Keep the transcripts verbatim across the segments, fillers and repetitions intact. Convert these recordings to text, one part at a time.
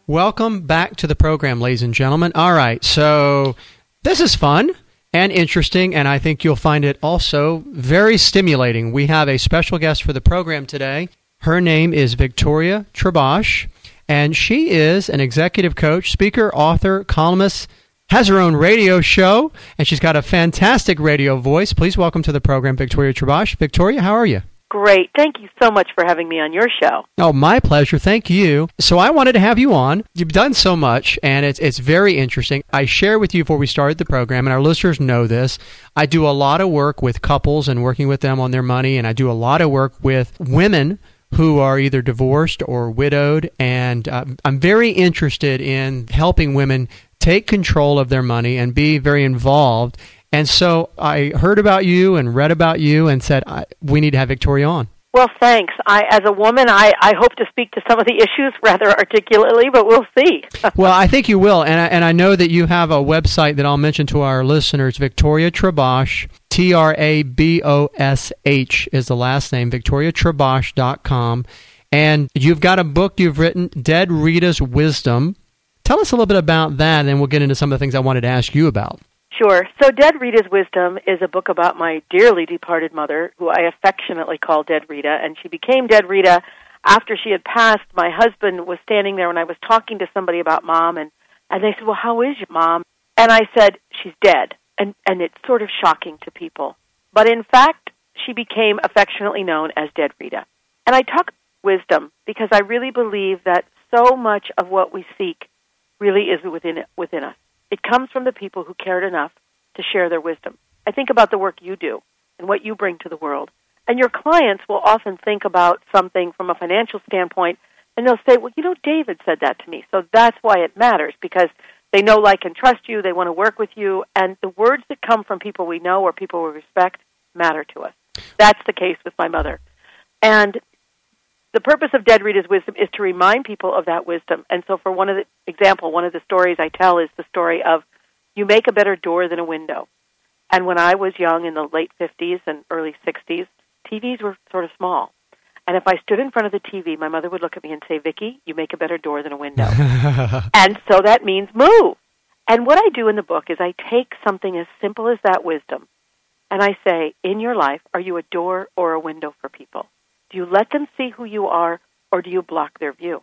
Welcome back to the program, ladies and gentlemen. All right, so this is fun and interesting, and I think you'll find it also very stimulating. We have a special guest for the program today. Her name is Victoria Trabosh, and she is an executive coach, speaker, author, columnist, has her own radio show, and she's got a fantastic radio voice. Please welcome to the program, Victoria Trabosh. Victoria, how are you? Great. Thank you so much for having me on your show. Oh, my pleasure. Thank you. So I wanted to have you on. You've done so much, and it's it's very interesting. I share with you before we started the program, and our listeners know this, I do a lot of work with couples and working with them on their money, and I do a lot of work with women who are either divorced or widowed, and uh, I'm very interested in helping women take control of their money and be very involved. And so I heard about you and read about you and said, I, we need to have Victoria on. Well, thanks. I, as a woman, I, I hope to speak to some of the issues rather articulately, but we'll see. Well, I think you will. And I, and I know that you have a website that I'll mention to our listeners, Victoria Trabosh, T R A B O S H is the last name, victoria trabosh dot com. And you've got a book you've written, Dead Rita's Wisdom. Tell us a little bit about that, and then we'll get into some of the things I wanted to ask you about. Sure. So Dead Rita's Wisdom is a book about my dearly departed mother, who I affectionately call Dead Rita, and she became Dead Rita after she had passed. My husband was standing there when I was talking to somebody about Mom, and, and they said, well, how is your Mom? And I said, she's dead, and, and it's sort of shocking to people. But in fact, she became affectionately known as Dead Rita. And I talk wisdom because I really believe that so much of what we seek really is within within us. It comes from the people who cared enough to share their wisdom. I think about the work you do and what you bring to the world. And your clients will often think about something from a financial standpoint, and they'll say, well, you know, David said that to me. So that's why it matters, because they know, like, and trust you. They want to work with you. And the words that come from people we know or people we respect matter to us. That's the case with my mother. And the purpose of Dead Rita's Wisdom is to remind people of that wisdom. And so for one of the example, one of the stories I tell is the story of you make a better door than a window. And when I was young in the late fifties and early sixties, T Vs were sort of small. And if I stood in front of the T V, my mother would look at me and say, Vicki, you make a better door than a window. And so that means move. And what I do in the book is I take something as simple as that wisdom, and I say, in your life, are you a door or a window for people? Do you let them see who you are, or do you block their view?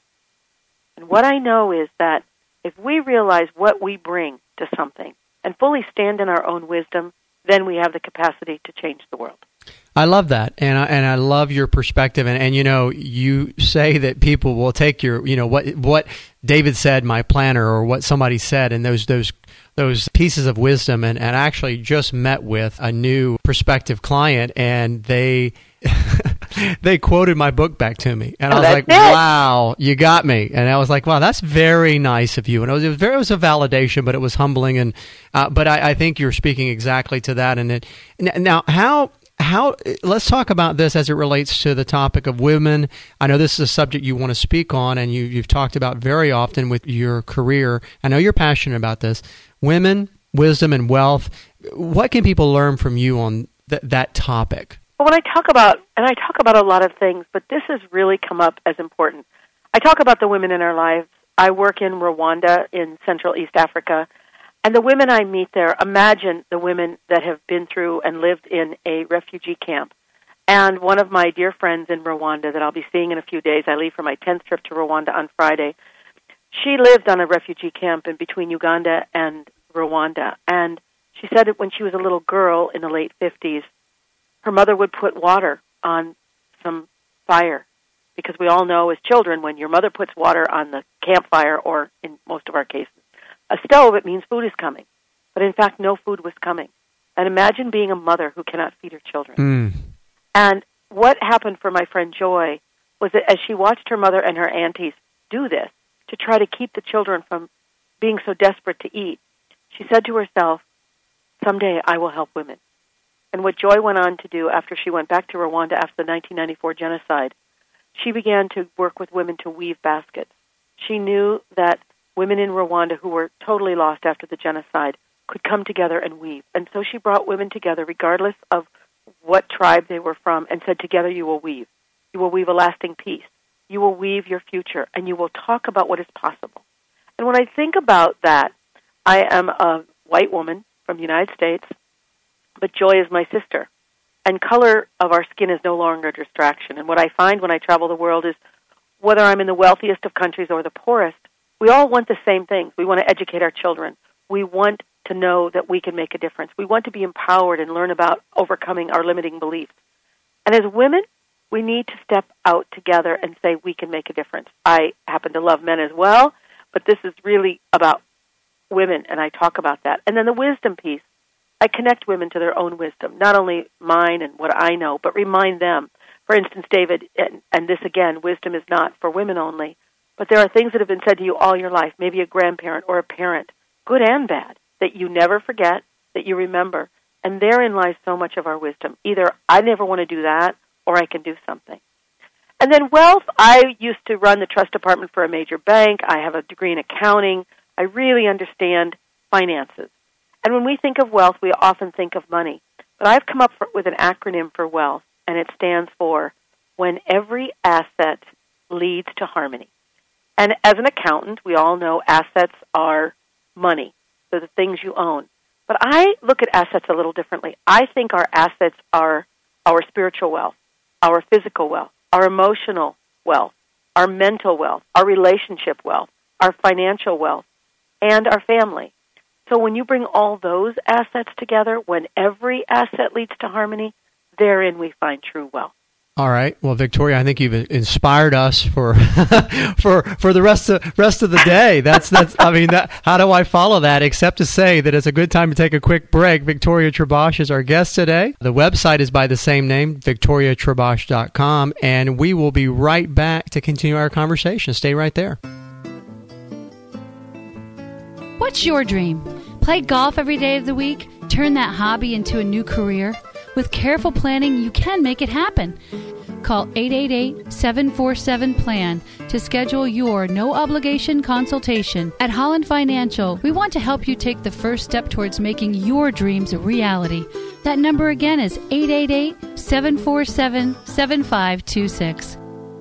And what I know is that if we realize what we bring to something and fully stand in our own wisdom, then we have the capacity to change the world. I love that, and I, and I love your perspective. And, and you know, you say that people will take your, you know, what what David said, my planner, or what somebody said, and those those those pieces of wisdom. And, and I actually just met with a new prospective client, and they they quoted my book back to me, and oh, I was like, it. "Wow, you got me!" And I was like, "Wow, that's very nice of you." And it was, it was very, it was a validation, but it was humbling. And uh, but I, I think you're speaking exactly to that. And it now how. How? Let's talk about this as it relates to the topic of women. I know this is a subject you want to speak on, and you, you've talked about very often with your career. I know you're passionate about this. Women, wisdom, and wealth. What can people learn from you on th- that topic? Well, when I talk about, and I talk about a lot of things, but this has really come up as important. I talk about the women in our lives. I work in Rwanda in Central East Africa. And the women I meet there, imagine the women that have been through and lived in a refugee camp. And one of my dear friends in Rwanda that I'll be seeing in a few days, I leave for my tenth trip to Rwanda on Friday, she lived on a refugee camp in between Uganda and Rwanda. And she said that when she was a little girl in the late fifties, her mother would put water on some fire. Because we all know as children, when your mother puts water on the campfire, or in most of our cases, a stove, it means food is coming. But in fact, no food was coming. And imagine being a mother who cannot feed her children. Mm. And what happened for my friend Joy was that as she watched her mother and her aunties do this to try to keep the children from being so desperate to eat, she said to herself, someday I will help women. And what Joy went on to do after she went back to Rwanda after the nineteen ninety-four genocide, she began to work with women to weave baskets. She knew that women in Rwanda who were totally lost after the genocide could come together and weave. And so she brought women together regardless of what tribe they were from and said, together you will weave. You will weave a lasting peace. You will weave your future, and you will talk about what is possible. And when I think about that, I am a white woman from the United States, but joy is my sister. And color of our skin is no longer a distraction. And what I find when I travel the world is whether I'm in the wealthiest of countries or the poorest, we all want the same things. We want to educate our children. We want to know that we can make a difference. We want to be empowered and learn about overcoming our limiting beliefs. And as women, we need to step out together and say we can make a difference. I happen to love men as well, but this is really about women, and I talk about that. And then the wisdom piece, I connect women to their own wisdom, not only mine and what I know, but remind them. For instance, David, and, and this again, wisdom is not for women only, but there are things that have been said to you all your life, maybe a grandparent or a parent, good and bad, that you never forget, that you remember. And therein lies so much of our wisdom. Either I never want to do that, or I can do something. And then wealth, I used to run the trust department for a major bank. I have a degree in accounting. I really understand finances. And when we think of wealth, we often think of money. But I've come up for, with an acronym for wealth, and it stands for when every asset leads to harmony. And as an accountant, we all know assets are money, so the things you own. But I look at assets a little differently. I think our assets are our spiritual wealth, our physical wealth, our emotional wealth, our mental wealth, our relationship wealth, our financial wealth, and our family. So when you bring all those assets together, when every asset leads to harmony, therein we find true wealth. All right. Well, Victoria, I think you've inspired us for for for the rest of rest of the day. That's that's. I mean, that, how do I follow that except to say that it's a good time to take a quick break. Victoria Trebosh is our guest today. The website is by the same name, victoria trebosh dot com, and we will be right back to continue our conversation. Stay right there. What's your dream? Play golf every day of the week? Turn that hobby into a new career? With careful planning, you can make it happen. Call eight eight eight, seven four seven, P L A N to schedule your no-obligation consultation. At Holland Financial, we want to help you take the first step towards making your dreams a reality. That number again is eight eight eight, seven four seven, seven five two six.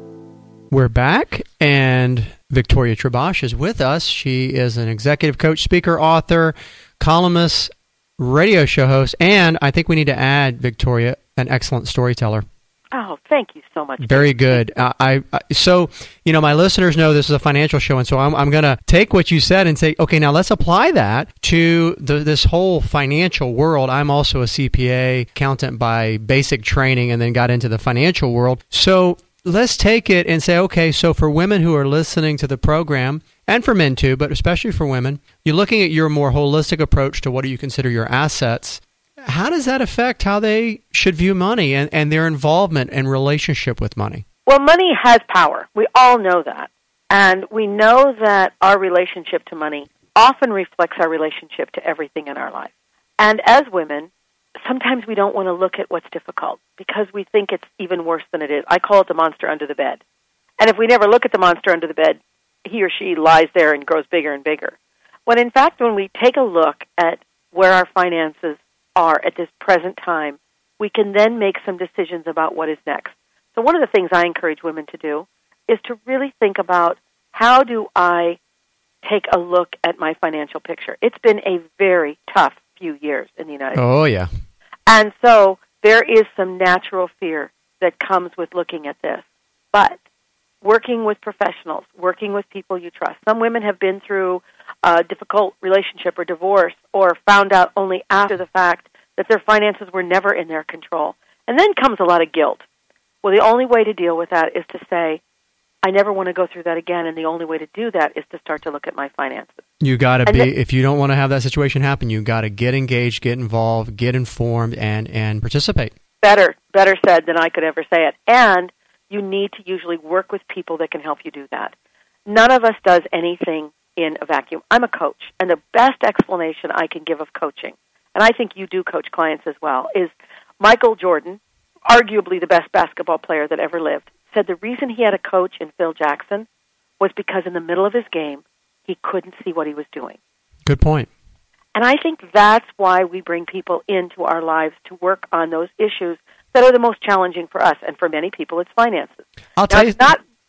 We're back, and Victoria Trebosh is with us. She is an executive coach, speaker, author, columnist, radio show host, and I think we need to add, Victoria, an excellent storyteller. Oh, thank you so much. Very good. Uh, I, I so you know my listeners know this is a financial show, and so I'm I'm going to take what you said and say, okay, now let's apply that to the, this whole financial world. I'm also a C P A accountant by basic training, and then got into the financial world. So let's take it and say, okay, so for women who are listening to the program, and for men too, but especially for women, you're looking at your more holistic approach to what do you consider your assets. How does that affect how they should view money and, and their involvement and relationship with money? Well, money has power. We all know that. And we know that our relationship to money often reflects our relationship to everything in our life. And as women, sometimes we don't want to look at what's difficult because we think it's even worse than it is. I call it the monster under the bed. And if we never look at the monster under the bed, he or she lies there and grows bigger and bigger. When in fact, when we take a look at where our finances are at this present time, we can then make some decisions about what is next. So one of the things I encourage women to do is to really think about how do I take a look at my financial picture. It's been a very tough few years in the United States. Oh, yeah. And so there is some natural fear that comes with looking at this. But working with professionals, working with people you trust. Some women have been through a difficult relationship or divorce or found out only after the fact that their finances were never in their control. And then comes a lot of guilt. Well, the only way to deal with that is to say, I never want to go through that again, and the only way to do that is to start to look at my finances. You got to and be, th- if you don't want to have that situation happen, you got to get engaged, get involved, get informed, and, and participate. Better, better said than I could ever say it. And you need to usually work with people that can help you do that. None of us does anything in a vacuum. I'm a coach, and the best explanation I can give of coaching, and I think you do coach clients as well, is Michael Jordan, arguably the best basketball player that ever lived, said the reason he had a coach in Phil Jackson was because in the middle of his game, he couldn't see what he was doing. Good point. And I think that's why we bring people into our lives to work on those issues that are the most challenging for us. And for many people, it's finances. I'll tell now, you. It's not,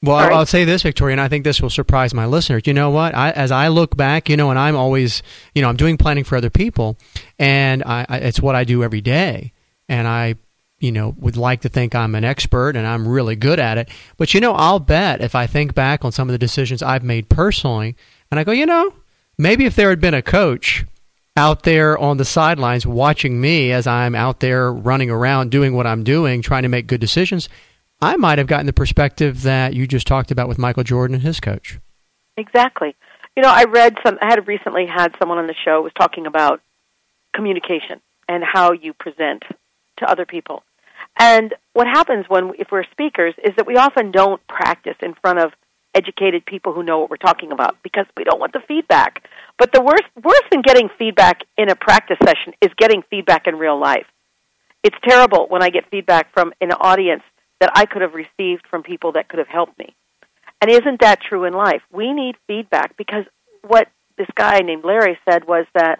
Well, All right. I'll say this, Victoria, and I think this will surprise my listeners. You know what? I, as I look back, you know, and I'm always, you know, I'm doing planning for other people, and I, I, it's what I do every day. And I, you know, would like to think I'm an expert and I'm really good at it. But, you know, I'll bet if I think back on some of the decisions I've made personally, and I go, you know, maybe if there had been a coach out there on the sidelines watching me as I'm out there running around doing what I'm doing, trying to make good decisions, I might have gotten the perspective that you just talked about with Michael Jordan and his coach. Exactly. You know, I read some, I had recently had someone on the show was talking about communication and how you present to other people. And what happens when, if we're speakers, is that we often don't practice in front of educated people who know what we're talking about because we don't want the feedback. But the worst, worse than getting feedback in a practice session is getting feedback in real life. It's terrible when I get feedback from an audience that I could have received from people that could have helped me. And isn't that true in life? We need feedback because what this guy named Larry said was that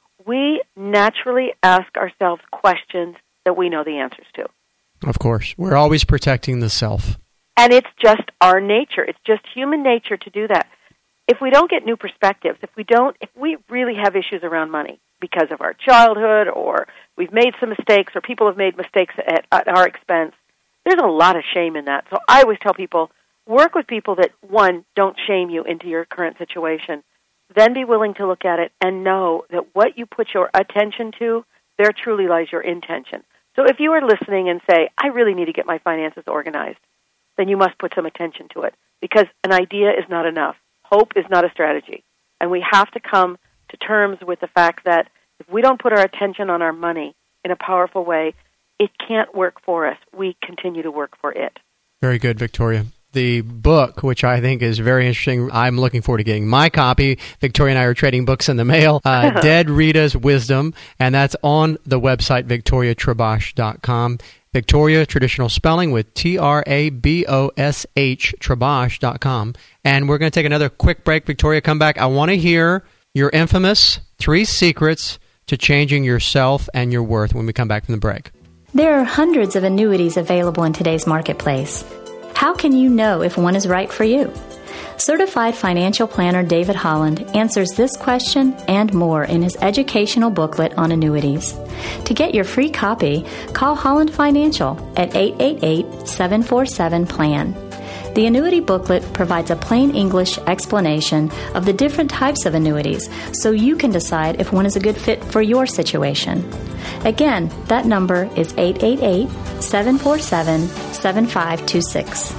we naturally ask ourselves questions that we know the answers to. Of course. We're always protecting the self. And it's just our nature. It's just human nature to do that. If we don't get new perspectives, if we don't, if we really have issues around money because of our childhood or we've made some mistakes or people have made mistakes at, at our expense, there's a lot of shame in that. So I always tell people, work with people that, one, don't shame you into your current situation. Then be willing to look at it and know that what you put your attention to, there truly lies your intention. So if you are listening and say, I really need to get my finances organized, then you must put some attention to it because an idea is not enough. Hope is not a strategy. And we have to come to terms with the fact that if we don't put our attention on our money in a powerful way, it can't work for us. We continue to work for it. Very good, Victoria. The book, which I think is very interesting, I'm looking forward to getting my copy. Victoria and I are trading books in the mail. Uh, Dead Rita's Wisdom, and that's on the website victoria trabosh dot com. Victoria, traditional spelling with T R A B O S H, trabosh dot com. And we're going to take another quick break. Victoria, come back. I want to hear your infamous three secrets to changing yourself and your worth when we come back from the break. There are hundreds of annuities available in today's marketplace. How can you know if one is right for you? Certified financial planner David Holland answers this question and more in his educational booklet on annuities. To get your free copy, call Holland Financial at eight eight eight, seven four seven, P L A N. The annuity booklet provides a plain English explanation of the different types of annuities so you can decide if one is a good fit for your situation. Again, that number is eight eight eight, seven four seven, seven five two six.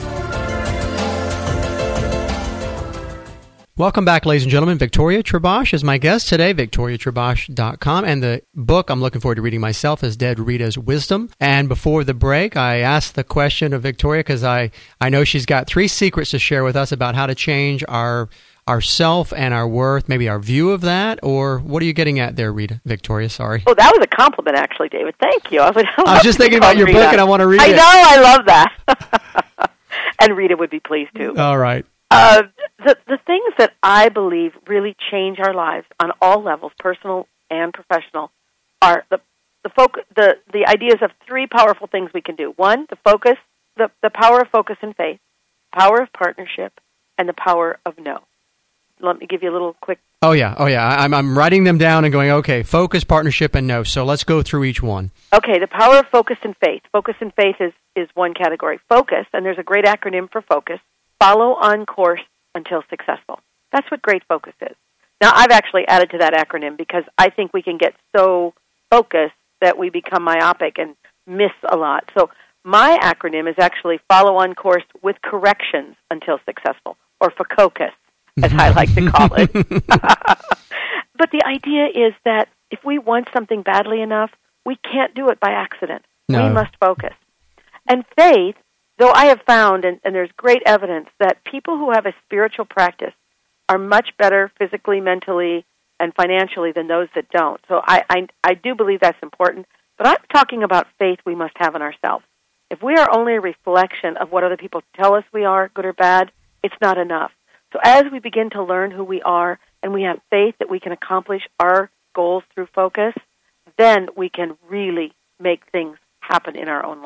Welcome back, ladies and gentlemen. Victoria Trabosh is my guest today, victoria trabosh dot com. And the book I'm looking forward to reading myself is Dead Rita's Wisdom. And before the break, I asked the question of Victoria because I, I know she's got three secrets to share with us about how to change our our self and our worth, maybe our view of that. Or what are you getting at there, Rita? Victoria, sorry. Oh, that was a compliment, actually, David. Thank you. I was, like, I I was just thinking about your Rita. book, and I want to read I it. I know. I love that. And Rita would be pleased, too. All right. Uh, the the things that I believe really change our lives on all levels, personal and professional, are the the focus, the the ideas of three powerful things we can do. One, the focus, the the power of focus and faith, power of partnership, and the power of no. Let me give you a little quick. Oh yeah, oh yeah. I'm I'm writing them down and going, okay, focus, partnership, and no. So let's go through each one. Okay, the power of focus and faith. Focus and faith is is one category. Focus, and there's a great acronym for focus. Follow on course until successful. That's what great focus is. Now, I've actually added to that acronym because I think we can get so focused that we become myopic and miss a lot. So my acronym is actually follow on course with corrections until successful, or FOCUS, as I like to call it. But the idea is that if we want something badly enough, we can't do it by accident. No. We must focus. And faith, though I have found, and, and there's great evidence, that people who have a spiritual practice are much better physically, mentally, and financially than those that don't. So I, I, I do believe that's important. But I'm talking about faith we must have in ourselves. If we are only a reflection of what other people tell us we are, good or bad, it's not enough. So as we begin to learn who we are and we have faith that we can accomplish our goals through focus, then we can really make things happen in our own lives.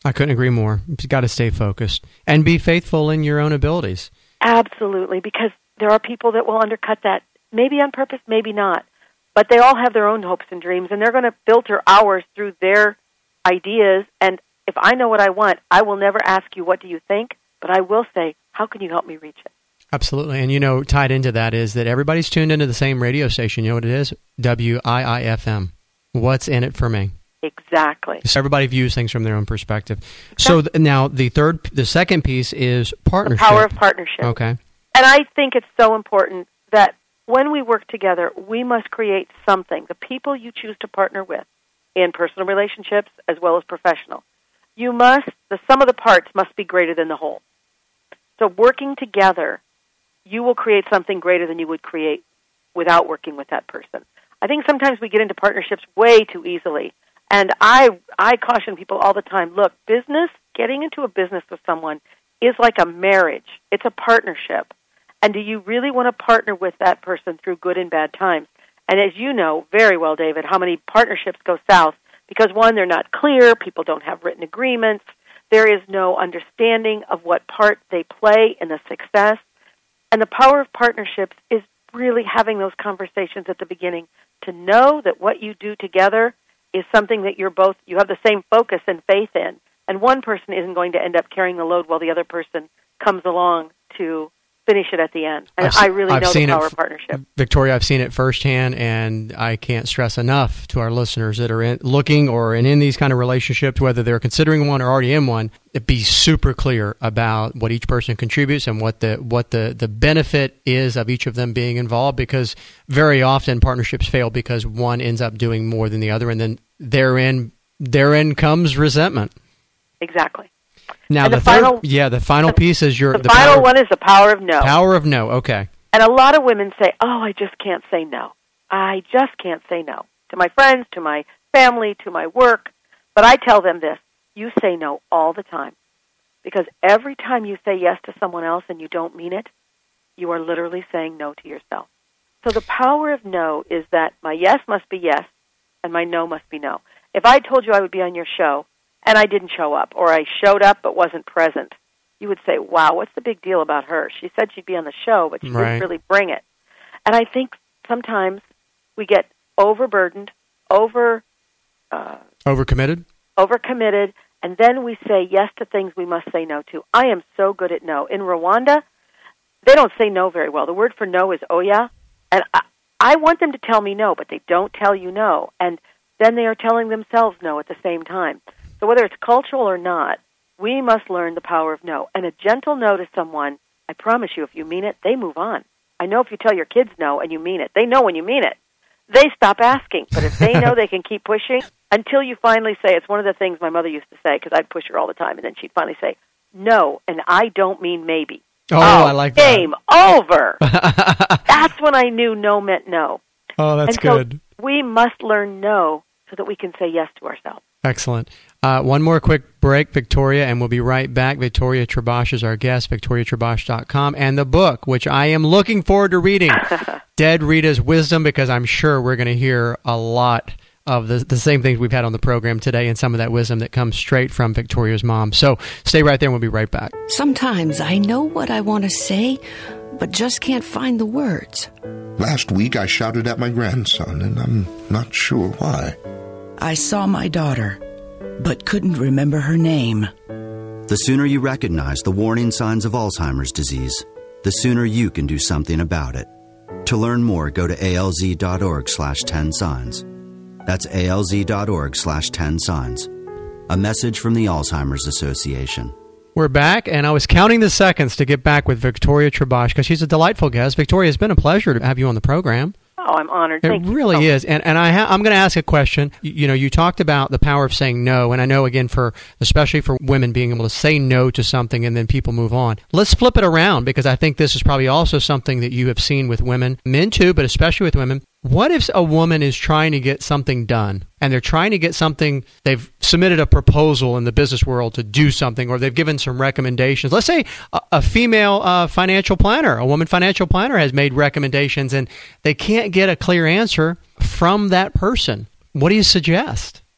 I couldn't agree more. You've got to stay focused and be faithful in your own abilities. Absolutely, because there are people that will undercut that, maybe on purpose, maybe not. But they all have their own hopes and dreams, and they're going to filter ours through their ideas. And if I know what I want, I will never ask you, what do you think? But I will say, how can you help me reach it? Absolutely. And, you know, tied into that is that everybody's tuned into the same radio station. You know what it is? W I I F M. What's in it for me? Exactly. So everybody views things from their own perspective. So th- now the third, the second piece is partnership. The power of partnership. Okay. And I think it's so important that when we work together, we must create something. The people you choose to partner with in personal relationships as well as professional, you must, the sum of the parts must be greater than the whole. So working together, you will create something greater than you would create without working with that person. I think sometimes we get into partnerships way too easily. And I I caution people all the time, look, business, getting into a business with someone is like a marriage. It's a partnership. And do you really want to partner with that person through good and bad times? And as you know very well, David, how many partnerships go south? Because, one, they're not clear, people don't have written agreements, there is no understanding of what part they play in the success. And the power of partnerships is really having those conversations at the beginning to know that what you do together is something that you're both, you have the same focus and faith in. And one person isn't going to end up carrying the load while the other person comes along to finish it at the end. And I've, I really I've know seen the power it, of partnership. Victoria, I've seen it firsthand, and I can't stress enough to our listeners that are in, looking or in, in these kind of relationships, whether they're considering one or already in one, be super clear about what each person contributes and what the what the, the benefit is of each of them being involved, because very often partnerships fail because one ends up doing more than the other, and then therein therein comes resentment. Exactly. Now and the, the third, final, yeah, the final piece is your the, the final power, one is the power of no. Power of no. Okay. And a lot of women say, "Oh, I just can't say no. I just can't say no to my friends, to my family, to my work." But I tell them this: you say no all the time, because every time you say yes to someone else and you don't mean it, you are literally saying no to yourself. So the power of no is that my yes must be yes, and my no must be no. If I told you I would be on your show, and I didn't show up, or I showed up but wasn't present, you would say, wow, what's the big deal about her? She said she'd be on the show, but she right. didn't really bring it. And I think sometimes we get overburdened, over... Uh, overcommitted? Overcommitted, and then we say yes to things we must say no to. I am so good at no. In Rwanda, they don't say no very well. The word for no is oya, and I, I want them to tell me no, but they don't tell you no. And then they are telling themselves no at the same time. So whether it's cultural or not, we must learn the power of no. And a gentle no to someone, I promise you, if you mean it, they move on. I know if you tell your kids no and you mean it, they know when you mean it. They stop asking. But if they know they can keep pushing until you finally say, it's one of the things my mother used to say, because I'd push her all the time, and then she'd finally say, no, and I don't mean maybe. Oh, oh I like that. Game over. That's when I knew no meant no. Oh, that's and so good. We must learn no so that we can say yes to ourselves. Excellent. Uh, one more quick break, Victoria, and we'll be right back. Victoria Trabosh is our guest, victoria trabosh dot com, and the book, which I am looking forward to reading, Dead Rita's Wisdom, because I'm sure we're going to hear a lot of the, the same things we've had on the program today and some of that wisdom that comes straight from Victoria's mom. So stay right there and we'll be right back. Sometimes I know what I want to say, but just can't find the words. Last week I shouted at my grandson, and I'm not sure why. I saw my daughter, but couldn't remember her name. The sooner you recognize the warning signs of Alzheimer's disease, the sooner you can do something about it. To learn more, go to alz.org slash 10 signs. That's alz.org slash 10 signs. A message from the Alzheimer's Association. We're back, and I was counting the seconds to get back with Victoria Trabosh, because she's a delightful guest. Victoria, it's been a pleasure to have you on the program. Oh, I'm honored. It Thank really you. is. And and I ha- I'm going to ask a question. You, you know, you talked about the power of saying no, and I know, again, for especially for women being able to say no to something and then people move on. Let's flip it around, because I think this is probably also something that you have seen with women, men too, but especially with women. What if a woman is trying to get something done, and they're trying to get something, they've submitted a proposal in the business world to do something, or they've given some recommendations. Let's say a, a female uh, financial planner, a woman financial planner has made recommendations, and they can't get a clear answer from that person. What do you suggest?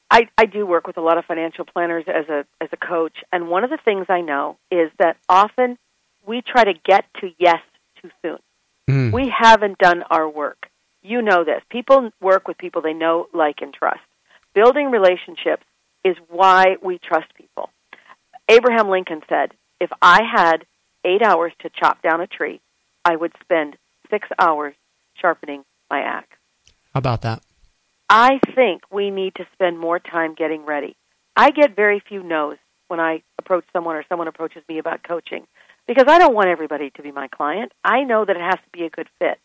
I, I do work with a lot of financial planners as a as a coach, and one of the things I know is that often we try to get to yes too soon. Mm. We haven't done our work. You know this. People work with people they know, like, and trust. Building relationships is why we trust people. Abraham Lincoln said, if I had eight hours to chop down a tree, I would spend six hours sharpening my axe. How about that? I think we need to spend more time getting ready. I get very few no's when I approach someone or someone approaches me about coaching because I don't want everybody to be my client. I know that it has to be a good fit.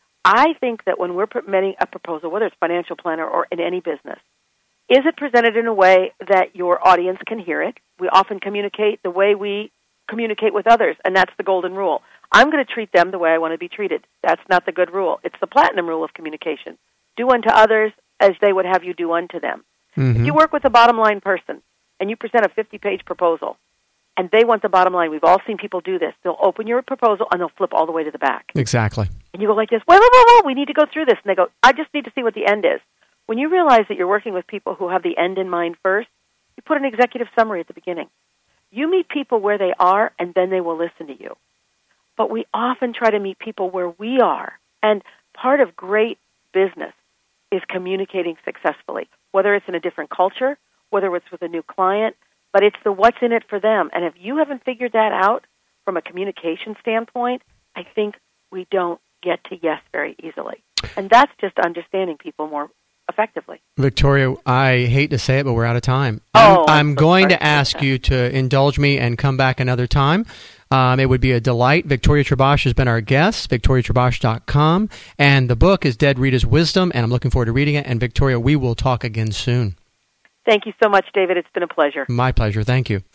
I think that when we're submitting a proposal, whether it's financial planner or in any business, is it presented in a way that your audience can hear it? We often communicate the way we communicate with others, and that's the golden rule. I'm going to treat them the way I want to be treated. That's not the good rule. It's the platinum rule of communication. Do unto others as they would have you do unto them. Mm-hmm. If you work with a bottom line person and you present a fifty-page proposal and they want the bottom line, we've all seen people do this. They'll open your proposal and they'll flip all the way to the back. Exactly. And you go like this, wait, wait, wait, wait, we need to go through this. And they go, I just need to see what the end is. When you realize that you're working with people who have the end in mind first, you put an executive summary at the beginning. You meet people where they are, and then they will listen to you. But we often try to meet people where we are. And part of great business is communicating successfully, whether it's in a different culture, whether it's with a new client, but it's the what's in it for them. And if you haven't figured that out from a communication standpoint, I think we don't get to yes very easily. And that's just understanding people more effectively. Victoria, I hate to say it, but we're out of time. Oh, I'm, I'm so going to ask you to indulge me and come back another time. Um, it would be a delight. Victoria Trabosh has been our guest, victoria trabosh dot com, and the book is Dead Rita's Wisdom, and I'm looking forward to reading it. And Victoria, we will talk again soon. Thank you so much, David. It's been a pleasure. My pleasure. Thank you.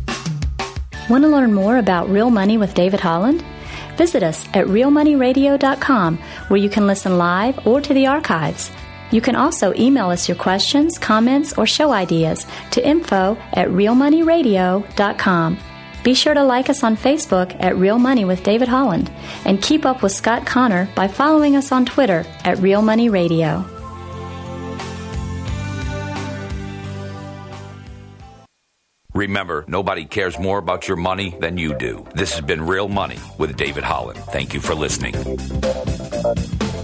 Want to learn more about Real Money with David Holland? Visit us at real money radio dot com, where you can listen live or to the archives. You can also email us your questions, comments, or show ideas to info at real money radio dot com. Be sure to like us on Facebook at Real Money with David Holland, and keep up with Scott Connor by following us on Twitter at Real Money Radio. Remember, nobody cares more about your money than you do. This has been Real Money with David Holland. Thank you for listening.